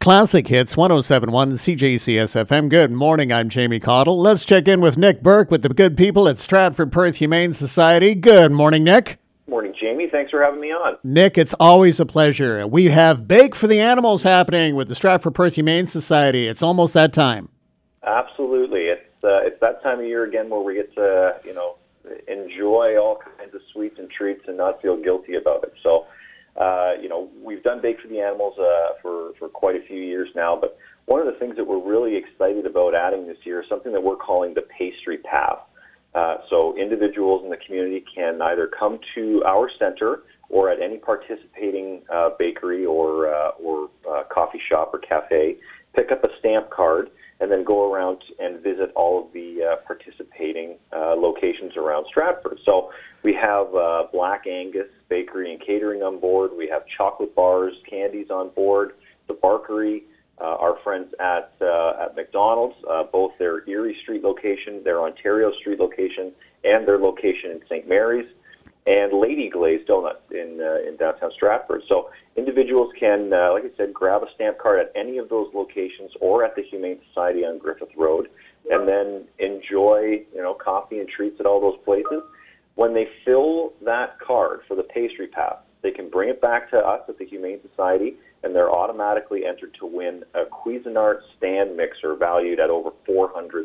Classic Hits 107.1 CJCS FM. Good morning, I'm Jamie Cottle. Let's check in with Nick Burke with the good people at Stratford Perth Humane Society. Good morning, Nick. Morning, Jamie. Thanks for having me on. Nick, it's always a pleasure. We have Bake for the Animals happening with the Stratford Perth Humane Society. It's almost that time. Absolutely. It's that time of year again where we get to, enjoy all kinds of sweets and treats and not feel guilty about it. So, we've done Bake for the Animals for quite a few years now, but one of the things that we're really excited about adding this year is something that we're calling the Pastry Path. So individuals in the community can either come to our center or at any participating bakery or coffee shop or cafe, pick up a stamp card, and then go around and visit all of the participating locations around Stratford. So we have Black Angus Bakery and Catering on board. We have chocolate bars, candies on board, the Barkery, our friends at McDonald's, both their Erie Street location, their Ontario Street location, and their location in St. Mary's, and Lady Glazed Donuts in downtown Stratford. So individuals can, like I said, grab a stamp card at any of those locations or at the Humane Society on Griffith Road, and then enjoy, coffee and treats at all those places. When they fill that card for the Pastry Path, they can bring it back to us at the Humane Society, and they're automatically entered to win a Cuisinart stand mixer valued at over $400.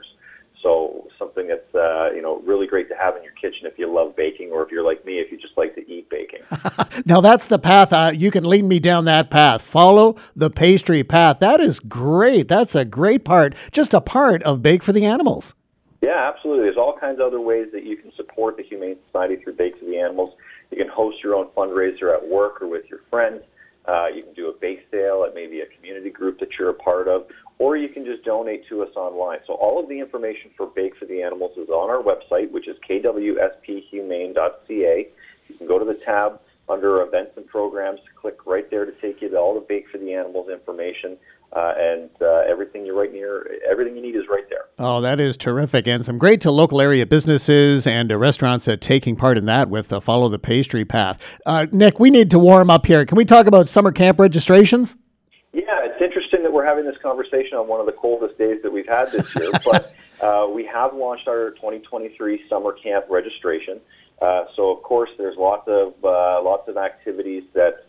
So something that's really great to have in your kitchen if you love baking, or if you're like me, if you just like to eat baking. Now that's the path. You can lead me down that path. Follow the Pastry Path. That is great. That's a great part, just a part of Bake for the Animals. Yeah, absolutely. There's all kinds of other ways that you can support the Humane Society through Bake for the Animals. You can host your own fundraiser at work or with your friends. You can do a bake sale at maybe a community group that you're a part of, or you can just donate to us online. So all of the information for Bake for the Animals is on our website, which is kwsphumane.ca. You can go to the tab under Events and Programs, click right there to take you to all the Bake for the Animals information, and everything you need is right there. Oh, that is terrific. And some great to local area businesses and restaurants taking part in that with Follow the Pastry Path. Nick, we need to warm up here. Can we talk about summer camp registrations? Yeah, it's interesting that we're having this conversation on one of the coldest days that we've had this year, but we have launched our 2023 summer camp registration. So, of course, there's lots of activities that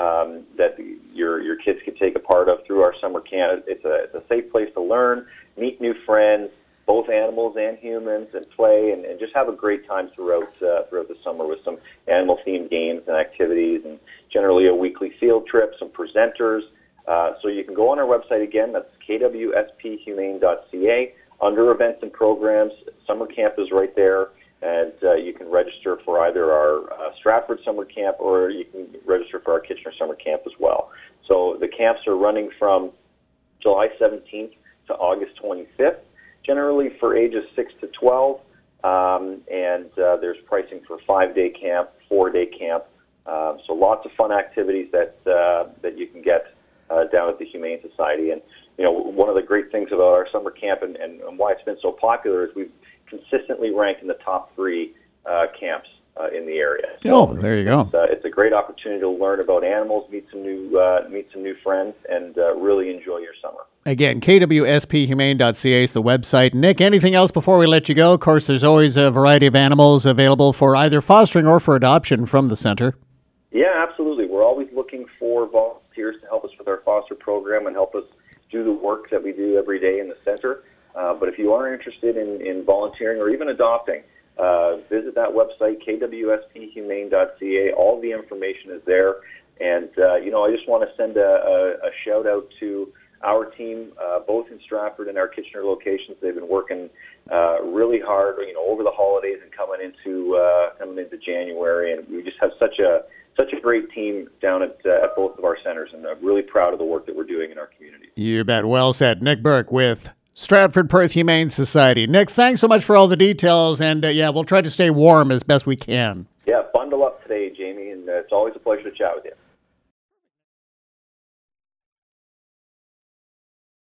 your kids can take a part of through our summer camp. It's a safe place to learn, meet new friends, both animals and humans, and play and just have a great time throughout the summer with some animal-themed games and activities, and generally a weekly field trip, some presenters. So you can go on our website again. That's kwsphumane.ca. Under Events and Programs, summer camp is right there. And you can register for either our Stratford summer camp, or you can register for our Kitchener summer camp as well. So the camps are running from July 17th to August 25th, generally for ages 6 to 12. And there's pricing for 5-day camp, 4-day camp. So lots of fun activities that you can get down at the Humane Society. And one of the great things about our summer camp and why it's been so popular is we've consistently ranked in the top 3 camps in the area. So there you go. It's a great opportunity to learn about animals, meet some new friends, and really enjoy your summer. Again, kwsphumane.ca is the website. Nick, anything else before we let you go? Of course, there's always a variety of animals available for either fostering or for adoption from the center. Yeah, absolutely. We're always looking for volunteers to help us with our foster program and help us do the work that we do every day in the center. But if you are interested in volunteering or even adopting, visit that website, kwsphumane.ca. All the information is there. And, I just want to send a shout-out to our team, both in Stratford and our Kitchener locations. They've been working really hard, over the holidays and coming into January. And we just have such a great team down at both of our centers, and I'm really proud of the work that we're doing in our community. You bet. Well said. Nick Burke with Stratford Perth Humane Society. Nick, thanks so much for all the details, and we'll try to stay warm as best we can. Yeah, bundle up today, Jamie, and it's always a pleasure to chat with you.